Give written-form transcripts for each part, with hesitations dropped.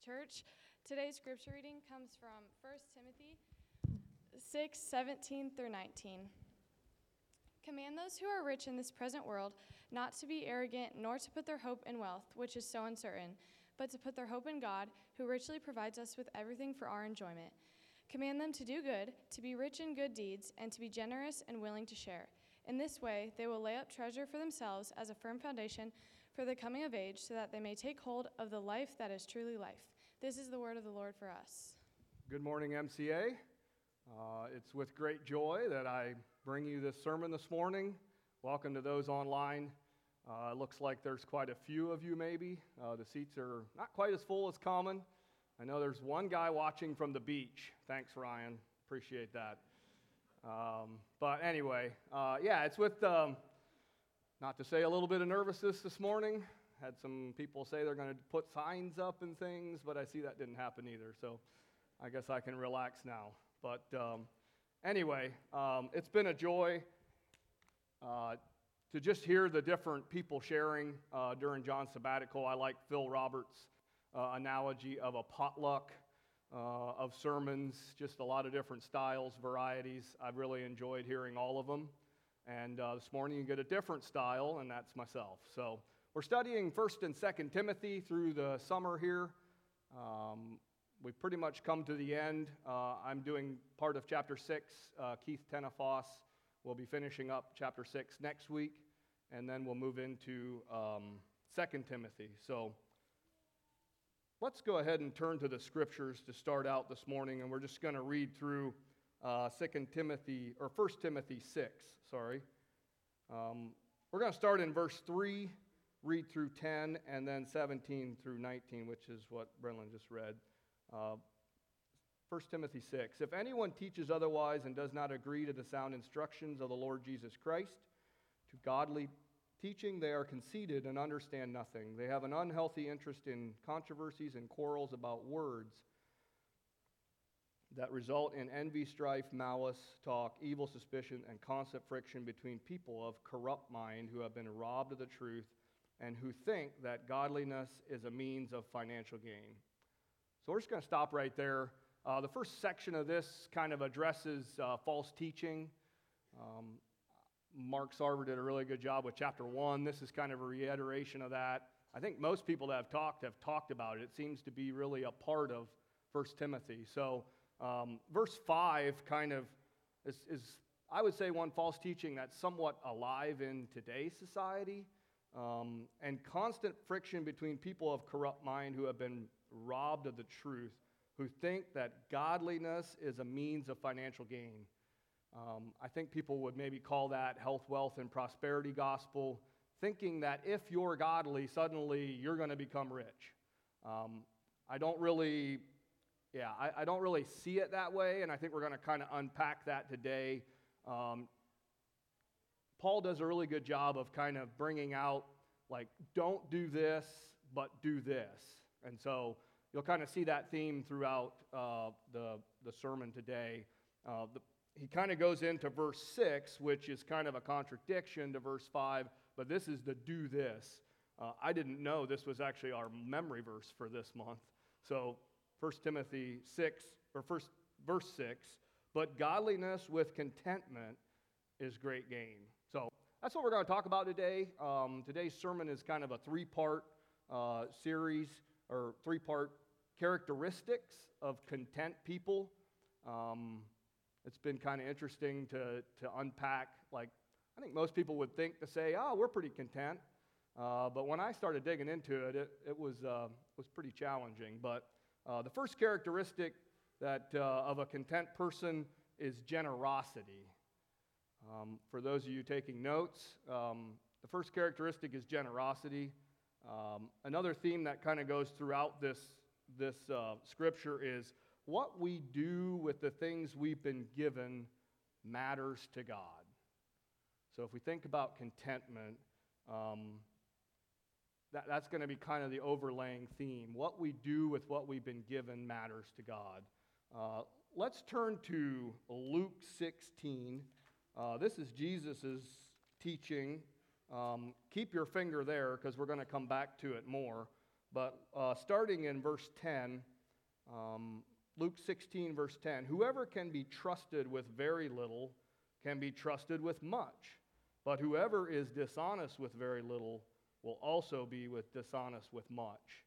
Church. Today's scripture reading comes from 1 Timothy 6:17 through 19. Command those who are rich in this present world not to be arrogant, nor to put their hope in wealth, which is so uncertain, but to put their hope in God, who richly provides us with everything for our enjoyment. Command them to do good, to be rich in good deeds, and to be generous and willing to share. In this way, they will lay up treasure for themselves as a firm foundation for the coming of age, so that they may take hold of the life that is truly life. This is the word of the Lord for us. Good morning, MCA. It's with great joy that I bring you this sermon this morning. Welcome to those online. It looks like there's quite a few of you maybe. The seats are not quite as full as common. I know there's one guy watching from the beach. Thanks, Ryan. Appreciate that. But anyway, it's with, not to say a little bit of nervousness this morning. Had some people say they're going to put signs up and things, but I see that didn't happen either. So I guess I can relax now. But anyway, it's been a joy to just hear the different people sharing during John's sabbatical. I like Phil Roberts' analogy of a potluck of sermons, just a lot of different styles, varieties. I've really enjoyed hearing all of them. And this morning you get a different style, and that's myself. So we're studying 1st and 2nd Timothy through the summer here. We've pretty much come to the end. I'm doing part of chapter 6. Keith Tenefoss will be finishing up chapter 6 next week, and then we'll move into 2nd Timothy. So let's go ahead and turn to the scriptures to start out this morning, and we're just going to read through 2nd Timothy, or 1st Timothy 6, sorry. We're going to start in verse 3, read through 10, and then 17 through 19, which is what Brennan just read. 1 Timothy 6. If anyone teaches otherwise and does not agree to the sound instructions of the Lord Jesus Christ, to godly teaching they are conceited and understand nothing. They have an unhealthy interest in controversies and quarrels about words that result in envy, strife, malice, talk, evil suspicion, and constant friction between people of corrupt mind who have been robbed of the truth and who think that godliness is a means of financial gain. So we're just going to stop right there. The first section of this kind of addresses false teaching. Mark Sarver did a really good job with chapter 1. This is kind of a reiteration of that. I think most people that have talked about it. It seems to be really a part of 1 Timothy. So verse 5 kind of is, I would say, one false teaching that's somewhat alive in today's society, and constant friction between people of corrupt mind who have been robbed of the truth, who think that godliness is a means of financial gain. I think people would maybe call that health, wealth, and prosperity gospel, thinking that if you're godly, suddenly you're going to become rich. I don't really see it that way, and I think we're going to kind of unpack that today. Paul does a really good job of kind of bringing out, like, don't do this, but do this. And so you'll kind of see that theme throughout the sermon today. He kind of goes into verse 6, which is kind of a contradiction to verse 5, but this is the do this. I didn't know this was actually our memory verse for this month. So 1 Timothy 6, or verse 6, but godliness with contentment is great gain. So that's what we're going to talk about today. Today's sermon is kind of a three-part series, or three-part characteristics of content people. It's been kind of interesting to unpack. Like, I think most people would think to say, "Oh, we're pretty content," but when I started digging into it, it was pretty challenging. But the first characteristic that of a content person is generosity. For those of you taking notes, the first characteristic is generosity. Another theme that kind of goes throughout this scripture is what we do with the things we've been given matters to God. So if we think about contentment, that's going to be kind of the overlaying theme. What we do with what we've been given matters to God. Let's turn to Luke 16. This is Jesus' teaching. Keep your finger there because we're going to come back to it more. But starting in verse 10, Luke 16, verse 10, whoever can be trusted with very little can be trusted with much. But whoever is dishonest with very little will also be dishonest with much.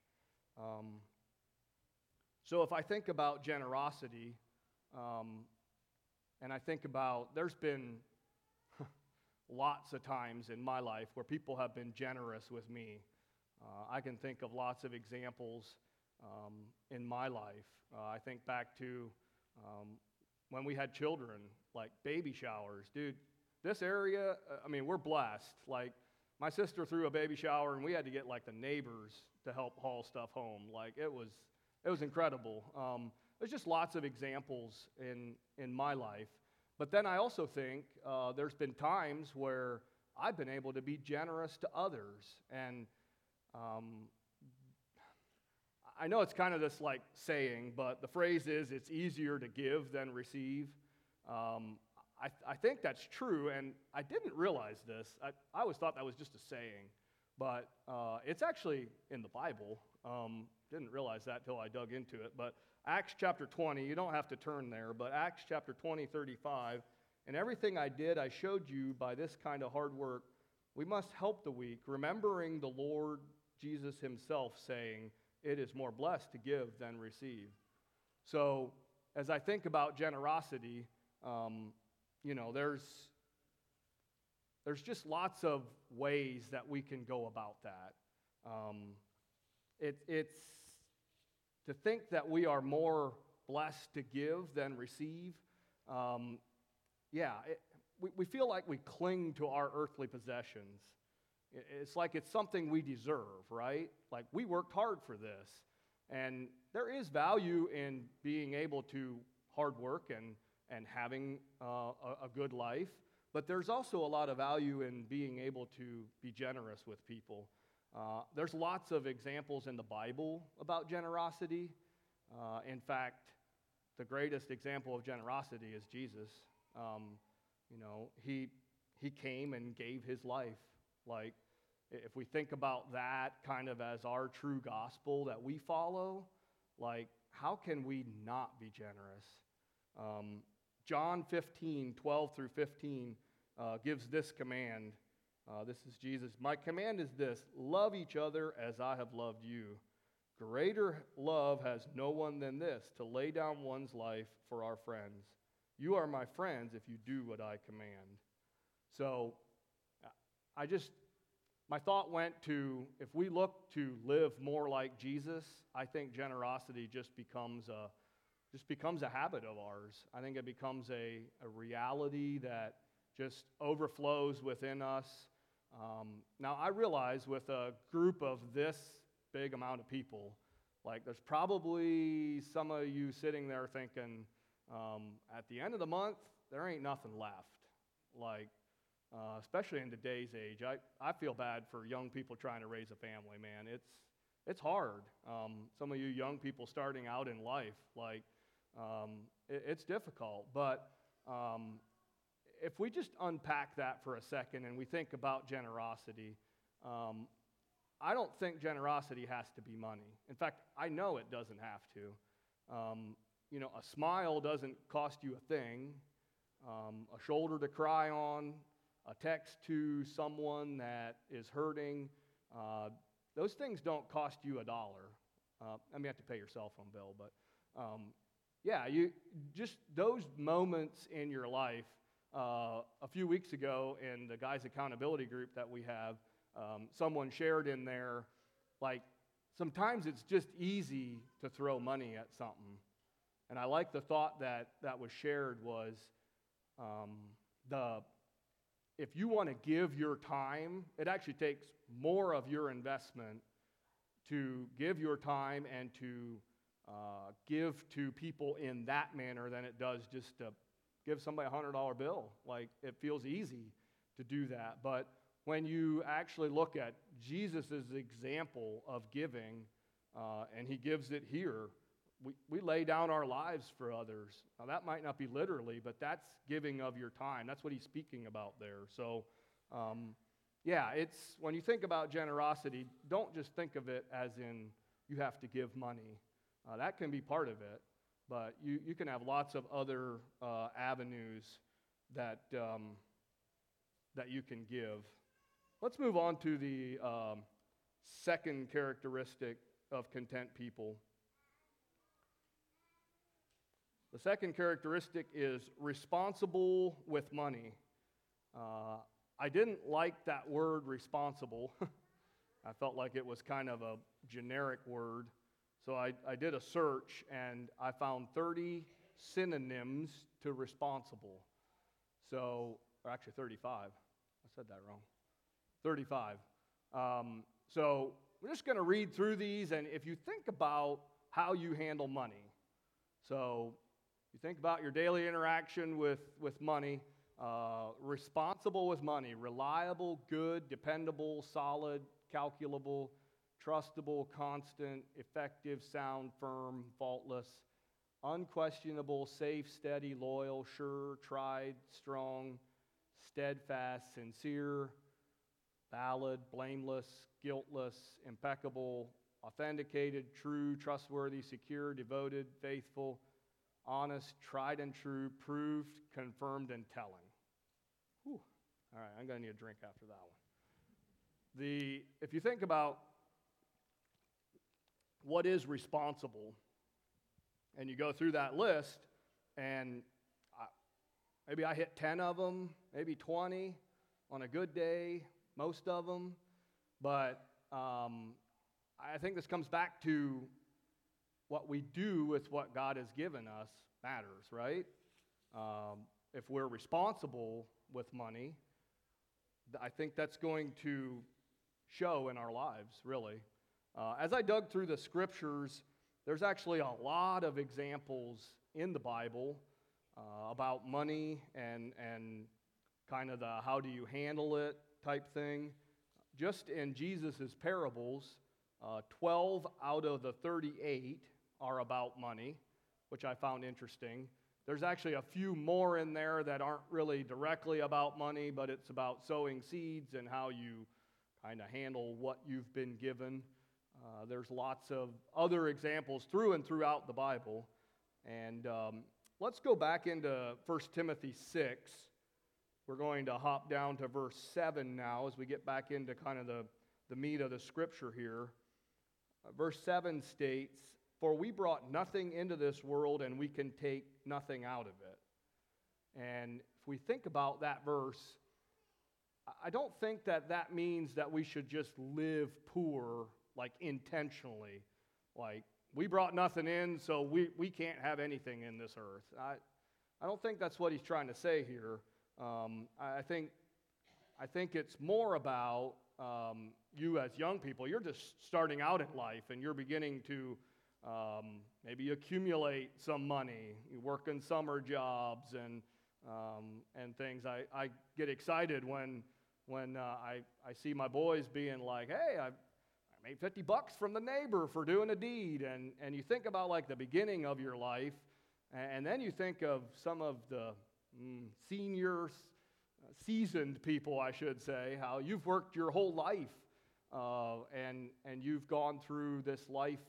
So if I think about generosity, and I think about, there's been lots of times in my life where people have been generous with me. I can think of lots of examples in my life. I think back to when we had children, like baby showers. Dude, this area, we're blessed. Like, my sister threw a baby shower, and we had to get, like, the neighbors to help haul stuff home. Like, it was incredible. There's just lots of examples in my life. But then I also think there's been times where I've been able to be generous to others. And I know it's kind of this like saying, but the phrase is, it's easier to give than receive. I think that's true, and I didn't realize this. I always thought that was just a saying, but it's actually in the Bible. Didn't realize that till I dug into it. But Acts chapter 20, you don't have to turn there, but Acts chapter 20, 35, and everything I did, I showed you by this kind of hard work. We must help the weak, remembering the Lord Jesus himself saying, it is more blessed to give than receive. So as I think about generosity, there's just lots of ways that we can go about that. It's to think that we are more blessed to give than receive. We feel like we cling to our earthly possessions. It's like it's something we deserve, right? Like, we worked hard for this. And there is value in being able to hard work and having a good life. But there's also a lot of value in being able to be generous with people. There's lots of examples in the Bible about generosity. In fact, the greatest example of generosity is Jesus. He came and gave his life. Like, if we think about that kind of as our true gospel that we follow, like, how can we not be generous? John 15, 12 through 15 gives this command. This is Jesus. My command is this: love each other as I have loved you. Greater love has no one than this, to lay down one's life for our friends. You are my friends if you do what I command. So my thought went to, if we look to live more like Jesus, I think generosity just becomes a habit of ours. I think it becomes a reality that just overflows within us. Now, I realize with a group of this big amount of people, like, there's probably some of you sitting there thinking, at the end of the month, there ain't nothing left. Like, especially in today's age, I feel bad for young people trying to raise a family, man. It's hard. Some of you young people starting out in life, like, it's difficult. But if we just unpack that for a second and we think about generosity, I don't think generosity has to be money. In fact, I know it doesn't have to. A smile doesn't cost you a thing. A shoulder to cry on, a text to someone that is hurting, those things don't cost you $1. You have to pay your cell phone bill, but you just those moments in your life. A few weeks ago in the guys' accountability group that we have, someone shared in there, like, sometimes it's just easy to throw money at something. And I like the thought that was shared was, if you want to give your time, it actually takes more of your investment to give your time and to give to people in that manner than it does just to give somebody a $100 bill. Like, it feels easy to do that. But when you actually look at Jesus' example of giving, and he gives it here, we lay down our lives for others. Now, that might not be literally, but that's giving of your time. That's what he's speaking about there. So, it's when you think about generosity, don't just think of it as in you have to give money. That can be part of it, but you can have lots of other avenues that you can give. Let's move on to the second characteristic of content people. The second characteristic is responsible with money. I didn't like that word responsible. I felt like it was kind of a generic word. So I did a search, and I found 30 synonyms to responsible. So, or actually 35. I said that wrong. 35. So we're just going to read through these, and if you think about how you handle money, so you think about your daily interaction with money, responsible with money, reliable, good, dependable, solid, calculable, trustable, constant, effective, sound, firm, faultless, unquestionable, safe, steady, loyal, sure, tried, strong, steadfast, sincere, valid, blameless, guiltless, impeccable, authenticated, true, trustworthy, secure, devoted, faithful, honest, tried and true, proved, confirmed, and telling. Whew. All right, I'm going to need a drink after that one. If you think about what is responsible, and you go through that list, and maybe I hit 10 of them, maybe 20 on a good day, most of them, but I think this comes back to what we do with what God has given us matters, right? If we're responsible with money, I think that's going to show in our lives, really. As I dug through the scriptures, there's actually a lot of examples in the Bible about money and kind of the how do you handle it type thing. Just in Jesus' parables, 12 out of the 38 are about money, which I found interesting. There's actually a few more in there that aren't really directly about money, but it's about sowing seeds and how you kind of handle what you've been given. There's lots of other examples through and throughout the Bible. And let's go back into 1 Timothy 6. We're going to hop down to verse 7 now as we get back into kind of the meat of the scripture here. Verse 7 states, "For we brought nothing into this world, and we can take nothing out of it." And if we think about that verse, I don't think that means that we should just live poor, like intentionally. Like, we brought nothing in, so we can't have anything in this earth. I don't think that's what he's trying to say here. I think it's more about you as young people. You're just starting out in life, and you're beginning to maybe accumulate some money. You work in summer jobs and things. I get excited when I see my boys being like, "Hey, I made $50 from the neighbor for doing a deed," and you think about like the beginning of your life, and then you think of some of the seniors, seasoned people, I should say, how you've worked your whole life, and you've gone through this life.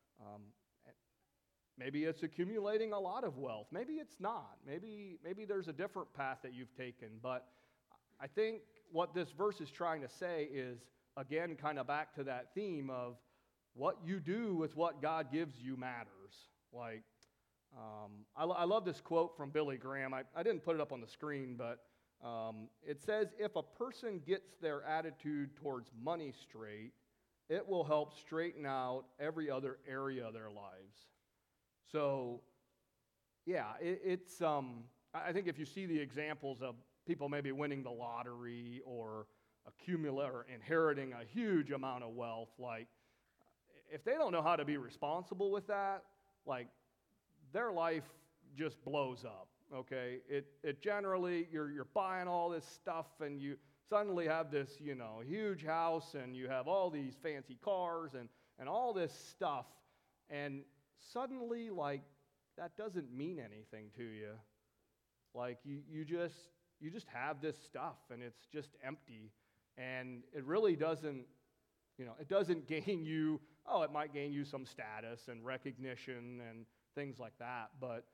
Maybe it's accumulating a lot of wealth. Maybe it's not. Maybe there's a different path that you've taken. But I think what this verse is trying to say is, again, kind of back to that theme of what you do with what God gives you matters. Like, I love this quote from Billy Graham. I didn't put it up on the screen, but it says, "If a person gets their attitude towards money straight, it will help straighten out every other area of their lives." So, yeah, it's I think if you see the examples of people maybe winning the lottery or inheriting a huge amount of wealth, like, if they don't know how to be responsible with that, like, their life just blows up, okay? It generally, you're buying all this stuff, and you suddenly have this, huge house, and you have all these fancy cars and all this stuff, and suddenly, like, that doesn't mean anything to you. Like, you just have this stuff, and it's just empty, and it really doesn't, it doesn't gain you oh, it might gain you some status and recognition and things like that. But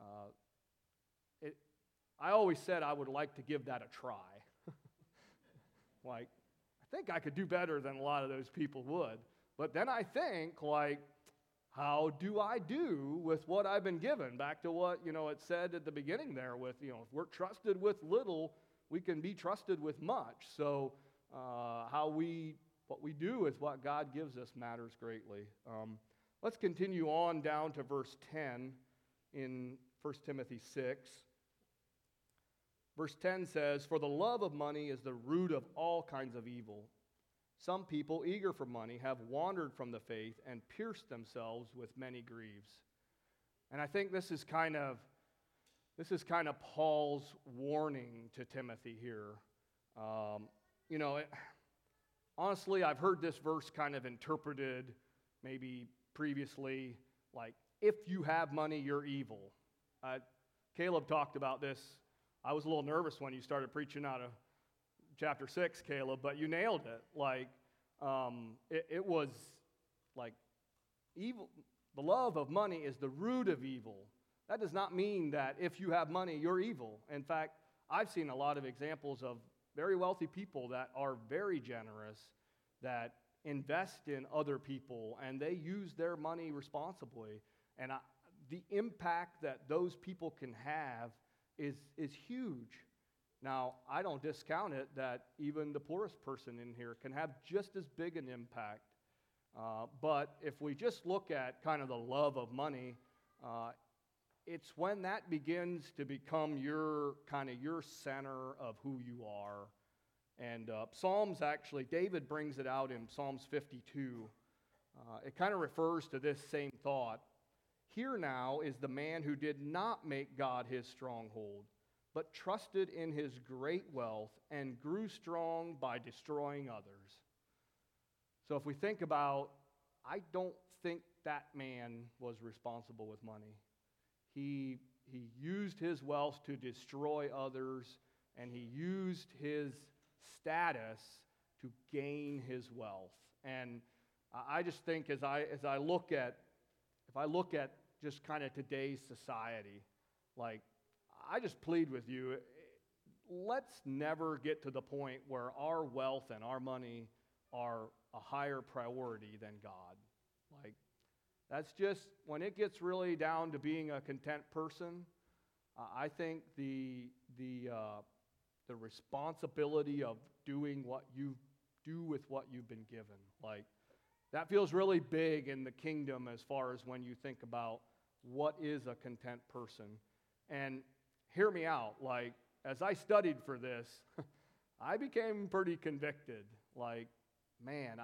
I always said I would like to give that a try. Like, I think I could do better than a lot of those people would. But then I think, like, how do I do with what I've been given? Back to what, it said at the beginning there with, if we're trusted with little, we can be trusted with much. So what we do with what God gives us matters greatly. Let's continue on down to verse 10 in 1 Timothy 6. Verse 10 says, "For the love of money is the root of all kinds of evil. Some people, eager for money, have wandered from the faith and pierced themselves with many griefs." And I think this is kind of Paul's warning to Timothy here. Honestly, I've heard this verse kind of interpreted maybe previously, like, if you have money, you're evil. Caleb talked about this. I was a little nervous when you started preaching out of chapter 6, Caleb, but you nailed it. Like, it was like evil. The love of money is the root of evil. That does not mean that if you have money, you're evil. In fact, I've seen a lot of examples of very wealthy people that are very generous, that invest in other people, and they use their money responsibly. And the impact that those people can have is huge. Now, I don't discount it that even the poorest person in here can have just as big an impact. But if we just look at kind of the love of money, it's when that begins to become your center of who you are. And Psalms, actually, David brings it out in Psalms 52. It kind of refers to this same thought. "Here now is the man who did not make God his stronghold, but trusted in his great wealth and grew strong by destroying others." So if we think about, I don't think that man was responsible with money. He used his wealth to destroy others, and he used his status to gain his wealth. And I just think if I look at just kind of today's society, like, I just plead with you, let's never get to the point where our wealth and our money are a higher priority than God. Like, that's just, when it gets really down to being a content person, I think the responsibility of doing what you do with what you've been given, like, that feels really big in the kingdom as far as when you think about what is a content person. And hear me out, like, as I studied for this, I became pretty convicted. Like, man,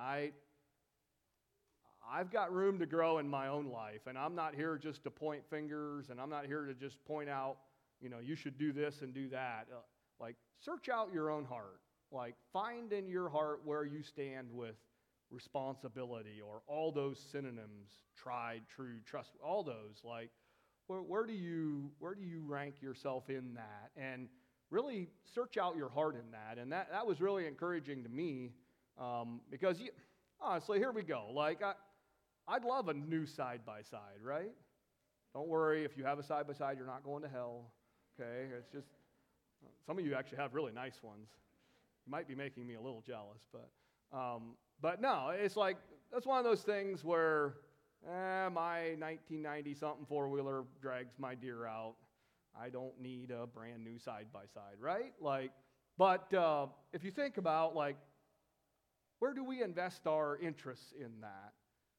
I've got room to grow in my own life, and I'm not here just to point fingers, and I'm not here to just point out, you should do this and do that. Like, search out your own heart. Like, find in your heart where you stand with responsibility, or all those synonyms: tried, true, trust, all those. Like, where do you rank yourself in that? And really search out your heart in that. And that was really encouraging to me, because honestly, here we go. Like, I'd love a new side-by-side, right? Don't worry, if you have a side-by-side, you're not going to hell, okay? It's just, some of you actually have really nice ones. You might be making me a little jealous, but no, it's like, that's one of those things where my 1990-something four-wheeler drags my deer out. I don't need a brand new side-by-side, right? Like, but if you think about, like, where do we invest our interests in that?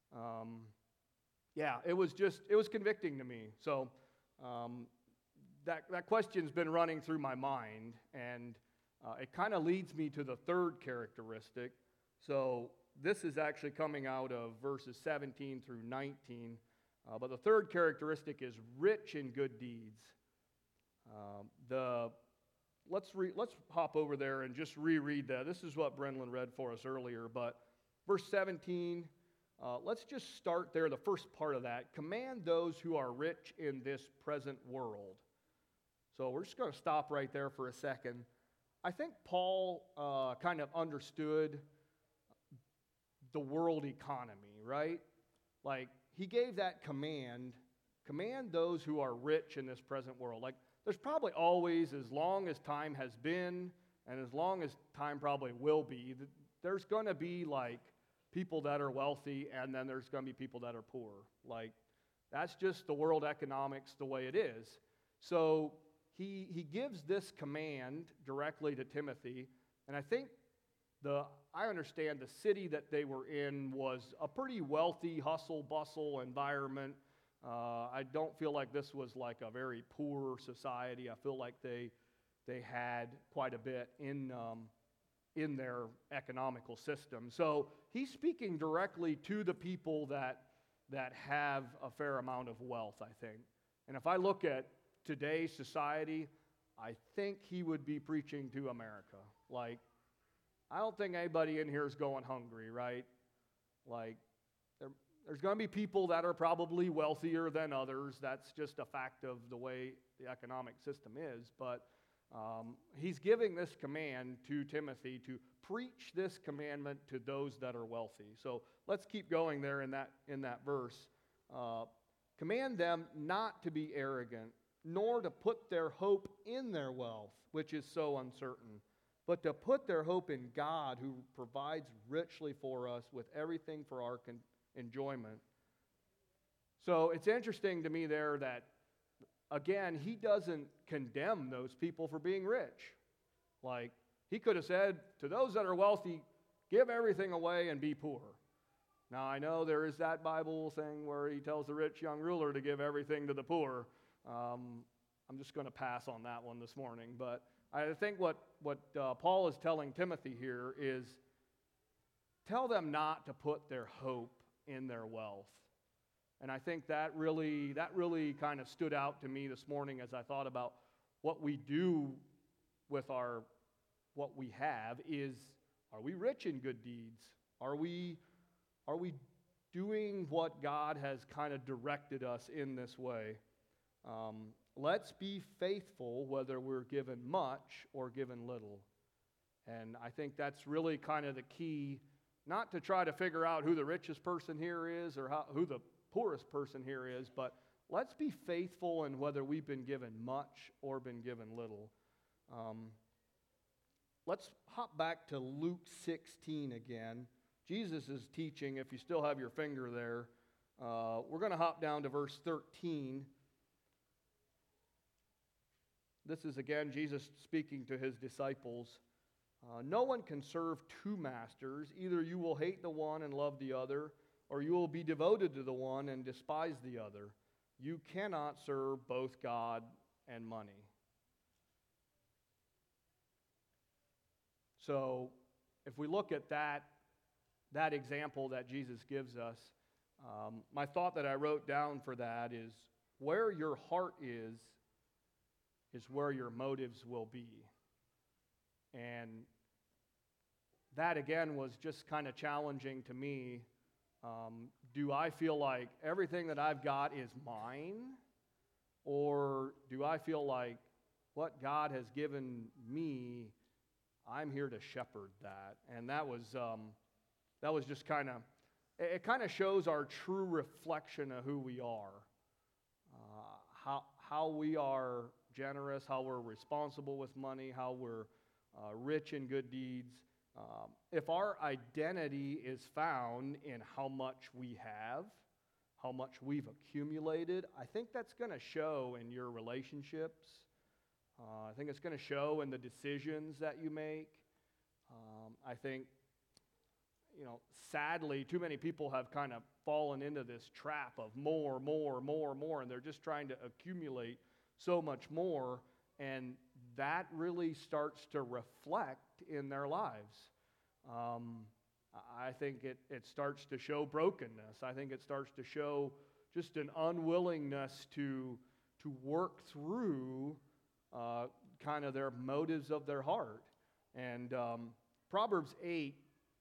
It was convicting to me. So that question's been running through my mind, and it kind of leads me to the third characteristic. So this is actually coming out of verses 17 through 19. But the third characteristic is rich in good deeds. Let's hop over there and just reread that. This is what Brendan read for us earlier. But verse 17, let's just start there, the first part of that. "Command those who are rich in this present world." So we're just going to stop right there for a second. I think Paul kind of understood the world economy, right? Like, he gave that command those who are rich in this present world. Like, there's probably always, as long as time has been, and as long as time probably will be, there's going to be, like, people that are wealthy, and then there's going to be people that are poor. Like, that's just the world economics the way it is. So he gives this command directly to Timothy, and I think I understand the city that they were in was a pretty wealthy, hustle-bustle environment. I don't feel like this was like a very poor society. I feel like they had quite a bit in their economical system. So he's speaking directly to the people that have a fair amount of wealth, I think. And if I look at today's society, I think he would be preaching to America. Like, I don't think anybody in here is going hungry, right? Like, there's going to be people that are probably wealthier than others. That's just a fact of the way the economic system is. But he's giving this command to Timothy to preach this commandment to those that are wealthy. So let's keep going there in that verse. Command them not to be arrogant, nor to put their hope in their wealth, which is so uncertain, but to put their hope in God, who provides richly for us with everything for our enjoyment. So it's interesting to me there that, again, he doesn't condemn those people for being rich. Like, he could have said, to those that are wealthy, give everything away and be poor. Now, I know there is that Bible thing where he tells the rich young ruler to give everything to the poor. I'm just going to pass on that one this morning. But I think what Paul is telling Timothy here is, tell them not to put their hope in their wealth. And I think that really kind of stood out to me this morning as I thought about what we do with what we have is, are we rich in good deeds? Are we doing what God has kind of directed us in this way? Let's be faithful whether we're given much or given little. And I think that's really kind of the key, not to try to figure out who the richest person here is or who the poorest person here is, but let's be faithful in whether we've been given much or been given little. Let's hop back to Luke 16 again. Jesus is teaching, if you still have your finger there. We're going to hop down to verse 13. This is again Jesus speaking to his disciples. No one can serve two masters. Either you will hate the one and love the other, or you will be devoted to the one and despise the other. You cannot serve both God and money. So, if we look at that example that Jesus gives us, my thought that I wrote down for that is, where your heart is where your motives will be. And that, again, was just kind of challenging to me. Do I feel like everything that I've got is mine? Or do I feel like what God has given me, I'm here to shepherd that? And that was just kind of, it kind of shows our true reflection of who we are. How we are generous, how we're responsible with money, how we're rich in good deeds. If our identity is found in how much we have, how much we've accumulated, I think that's going to show in your relationships. I think it's going to show in the decisions that you make. I think, sadly, too many people have kind of fallen into this trap of more, and they're just trying to accumulate so much more, and that really starts to reflect in their lives. I think it starts to show brokenness. I think it starts to show just an unwillingness to work through kind of their motives of their heart. And Proverbs 8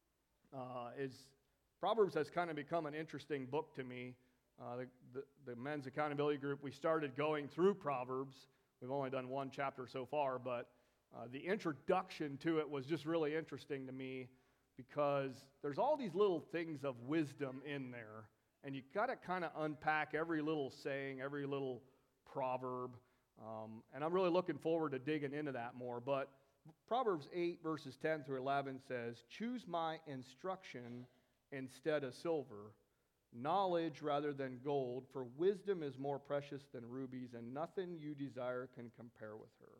Proverbs has kind of become an interesting book to me. The Men's Accountability Group, we started going through Proverbs. We've only done one chapter so far, but the introduction to it was just really interesting to me. because there's all these little things of wisdom in there, and you got to kind of unpack every little saying, every little proverb, and I'm really looking forward to digging into that more. But Proverbs 8, verses 10 through 11 says, "Choose my instruction instead of silver, knowledge rather than gold, for wisdom is more precious than rubies, and nothing you desire can compare with her."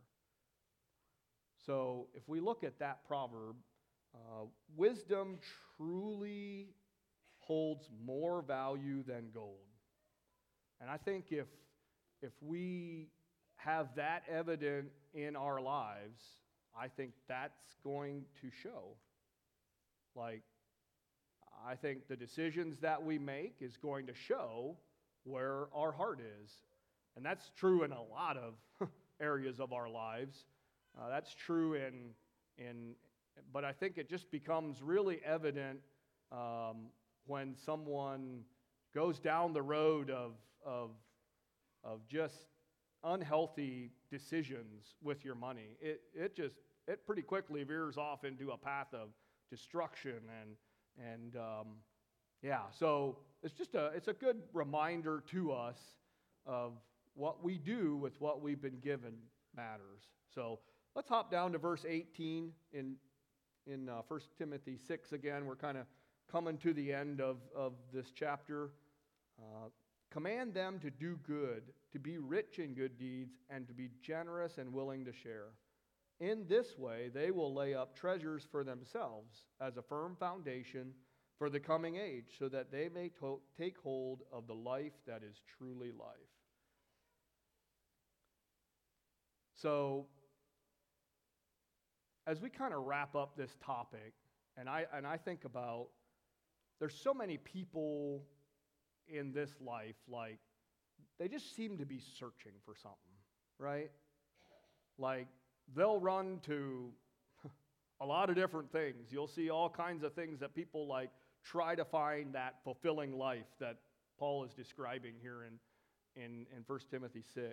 So if we look at that proverb, wisdom truly holds more value than gold. And I think if we have that evident in our lives, I think that's going to show. Like, I think the decisions that we make is going to show where our heart is. And that's true in a lot of areas of our lives. That's true but I think it just becomes really evident when someone goes down the road of just unhealthy decisions with your money. It pretty quickly veers off into a path of destruction and so it's a good reminder to us of what we do with what we've been given matters. So let's hop down to verse 18 in 1 Timothy 6 again. We're kind of coming to the end of this chapter. Command them to do good, to be rich in good deeds, and to be generous and willing to share. In this way, they will lay up treasures for themselves as a firm foundation for the coming age, so that they may take hold of the life that is truly life. So, as we kind of wrap up this topic, and I think about, there's so many people in this life, like, they just seem to be searching for something, right? Like, they'll run to a lot of different things. You'll see all kinds of things that people like try to find that fulfilling life that Paul is describing here in 1 Timothy 6.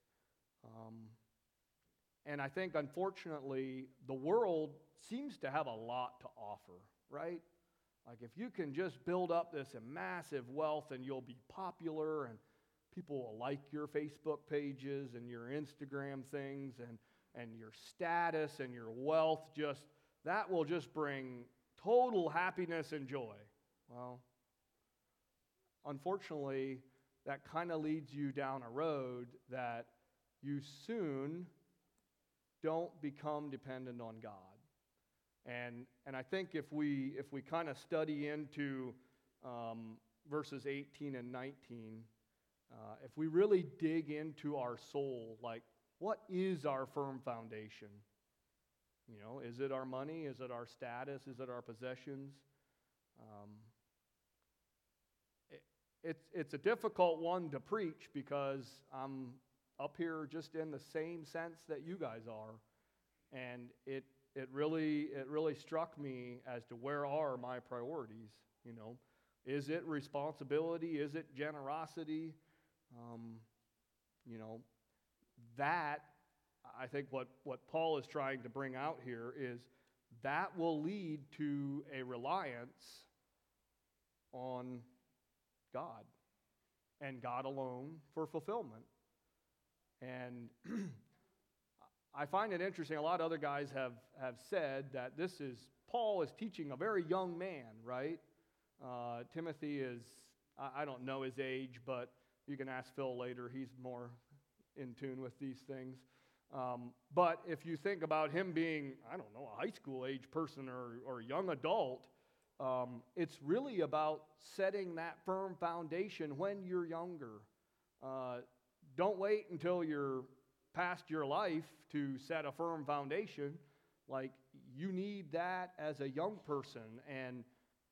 And I think, unfortunately, the world seems to have a lot to offer, right? Like, if you can just build up this massive wealth and you'll be popular and people will like your Facebook pages and your Instagram things and your status and your wealth, that will just bring total happiness and joy. Well, unfortunately, that kind of leads you down a road that you soon don't become dependent on God. And I think if we kind of study into verses 18 and 19, if we really dig into our soul, like, what is our firm foundation? You know, is it our money? Is it our status? Is it our possessions? It's a difficult one to preach because I'm up here just in the same sense that you guys are, and it really struck me as to where are my priorities. You know, is it responsibility? Is it generosity? You know, that, I think what Paul is trying to bring out here is that will lead to a reliance on God and God alone for fulfillment. And I find it interesting, a lot of other guys have said that Paul is teaching a very young man, right? Timothy is, I don't know his age, but you can ask Phil later. He's more in tune with these things. But if you think about him being, I don't know, a high school age person or a young adult, it's really about setting that firm foundation when you're younger. Don't wait until you're past your life to set a firm foundation. Like, you need that as a young person. And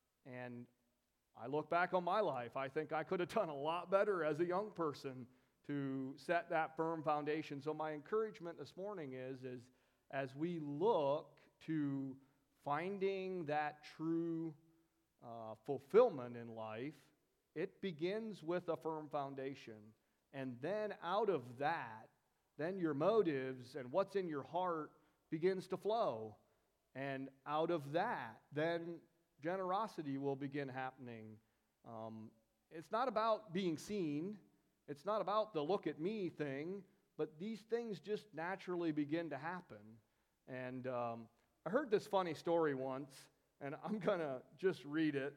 I look back on my life, I think I could have done a lot better as a young person to set that firm foundation. So my encouragement this morning is as we look to finding that true fulfillment in life, it begins with a firm foundation. And then out of that, then your motives and what's in your heart begins to flow. And out of that, then generosity will begin happening. It's not about being seen. It's not about the look at me thing, but these things just naturally begin to happen. And I heard this funny story once, and I'm going to just read it.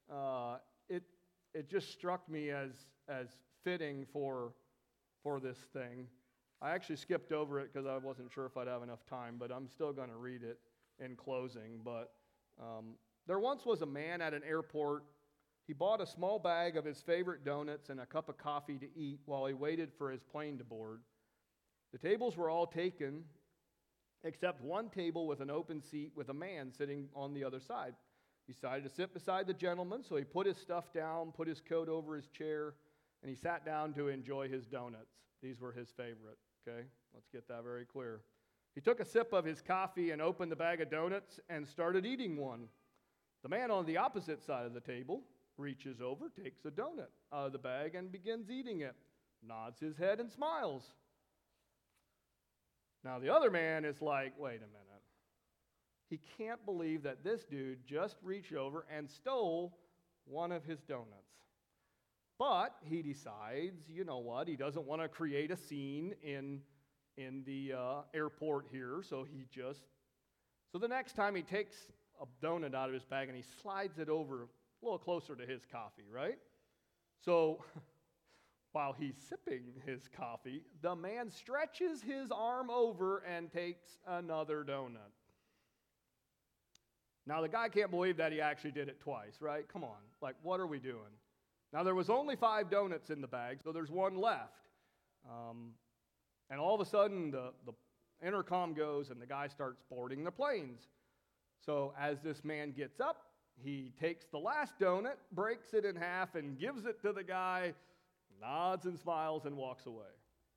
It just struck me as fitting for this thing. I actually skipped over it because I wasn't sure if I'd have enough time, but I'm still going to read it in closing. But there once was a man at an airport. He bought a small bag of his favorite donuts and a cup of coffee to eat while he waited for his plane to board. The tables were all taken, except one table with an open seat with a man sitting on the other side. He decided to sit beside the gentleman, so he put his stuff down, put his coat over his chair, and he sat down to enjoy his donuts. These were his favorite, okay? Let's get that very clear. He took a sip of his coffee and opened the bag of donuts and started eating one. The man on the opposite side of the table reaches over, takes a donut out of the bag, and begins eating it, nods his head and smiles. Now the other man is like, wait a minute. He can't believe that this dude just reached over and stole one of his donuts. But he decides, you know what, he doesn't want to create a scene in the airport here, so the next time he takes a donut out of his bag and he slides it over a little closer to his coffee, right? So while he's sipping his coffee, the man stretches his arm over and takes another donut. Now, the guy can't believe that he actually did it twice, right? Come on, like, what are we doing? Now, there was only 5 donuts in the bag, so there's one left. And all of a sudden, the intercom goes, and the guy starts boarding the planes. So as this man gets up, he takes the last donut, breaks it in half, and gives it to the guy, nods and smiles, and walks away.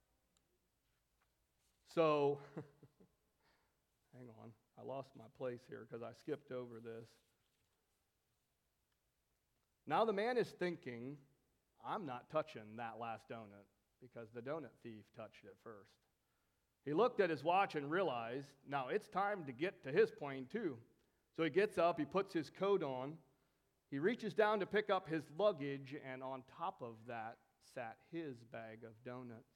So, hang on. I lost my place here because I skipped over this. Now the man is thinking, I'm not touching that last donut because the donut thief touched it first. He looked at his watch and realized, now it's time to get to his plane too. So he gets up, he puts his coat on, he reaches down to pick up his luggage, and on top of that sat his bag of donuts.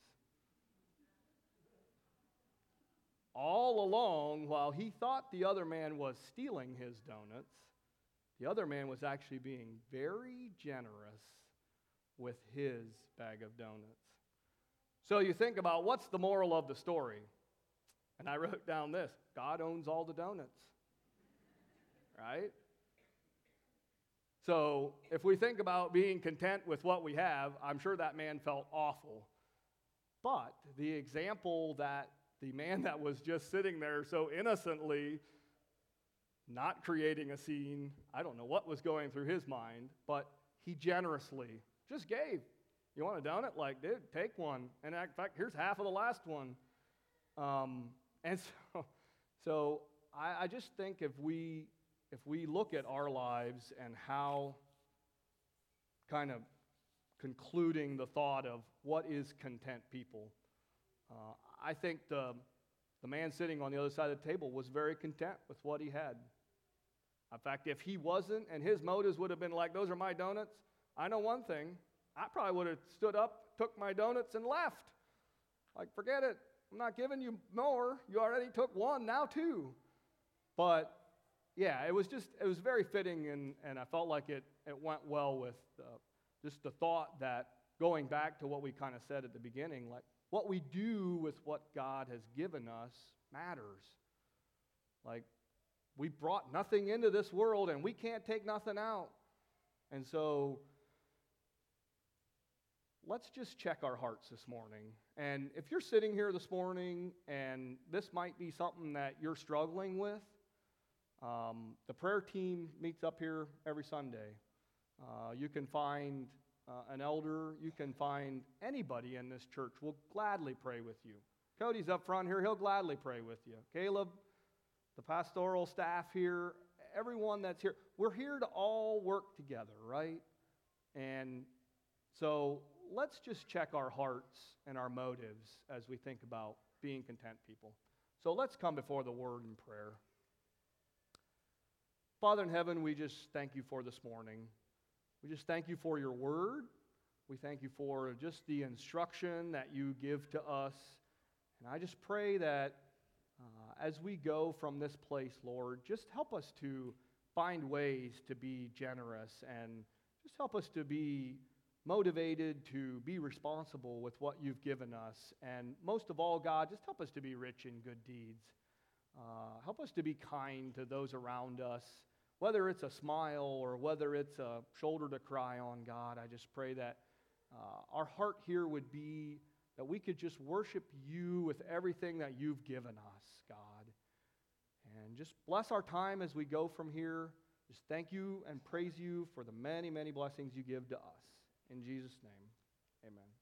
All along, while he thought the other man was stealing his donuts, the other man was actually being very generous with his bag of donuts. So you think about what's the moral of the story? And I wrote down this: God owns all the donuts. Right? So if we think about being content with what we have, I'm sure that man felt awful. But the example that the man that was just sitting there so innocently, not creating a scene, I don't know what was going through his mind, but he generously just gave. You want a donut? Like, dude, take one. And in fact, here's half of the last one. And so I just think if we look at our lives and how kind of concluding the thought of what is content people, I think the man sitting on the other side of the table was very content with what he had. In fact, if he wasn't and his motives would have been like, those are my donuts, I know one thing, I probably would have stood up, took my donuts, and left. Like, forget it. I'm not giving you more. You already took one, now 2. But yeah, it was very fitting, and I felt like it went well with just the thought that going back to what we kind of said at the beginning, like what we do with what God has given us matters. Like, we brought nothing into this world, and we can't take nothing out. And so let's just check our hearts this morning. And if you're sitting here this morning and this might be something that you're struggling with, the prayer team meets up here every Sunday. You can find an elder. You can find anybody in this church will gladly pray with you. Cody's up front here. He'll gladly pray with you. Caleb, the pastoral staff here, everyone that's here. We're here to all work together, right? And so let's just check our hearts and our motives as we think about being content people. So let's come before the Word in prayer. Father in heaven, we just thank you for this morning. We just thank you for your word. We thank you for just the instruction that you give to us. And I just pray that as we go from this place, Lord, just help us to find ways to be generous and just help us to be motivated to be responsible with what you've given us. And most of all, God, just help us to be rich in good deeds. Help us to be kind to those around us, whether it's a smile or whether it's a shoulder to cry on, God. I just pray that our heart here would be that we could just worship you with everything that you've given us, God. And just bless our time as we go from here. Just thank you and praise you for the many, many blessings you give to us. In Jesus' name, amen.